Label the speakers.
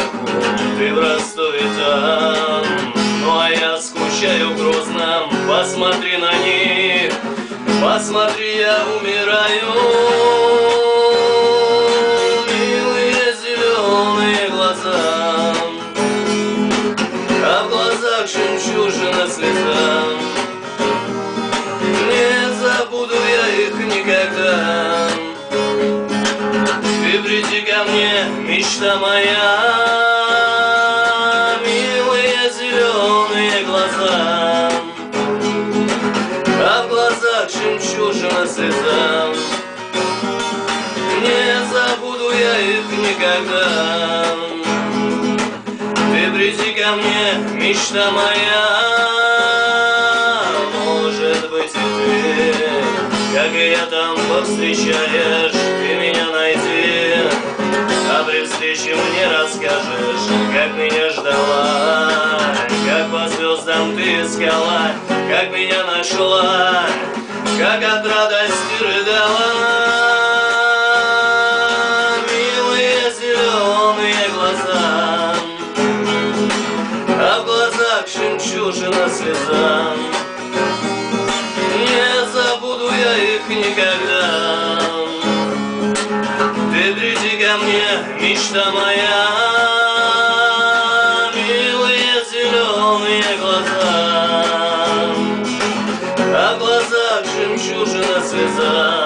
Speaker 1: ты в Ростове там, ну а я скучаю в Грозном. Посмотри на них, посмотри, я умираю. Милые зеленые глаза, а в глазах жемчужина слеза. Не забуду я их никогда. Ты приди ко мне, мечта моя. Милые зеленые глаза, а в глазах жемчужина слеза. Не забуду я их никогда. Ты приди ко мне, мечта моя. Может быть и ты, как и я, там повстречаешь. Ты меня найди, а при встрече мне расскажешь, как меня ждала, как по звездам ты искала, как меня нашла, как от радости рыдала. Милые зеленые глаза, а в глазах жемчужина слеза. Не забуду я их никогда. Ты приди ко мне, мечта моя. Милые зеленые глаза, а в глазах жемчужина слеза.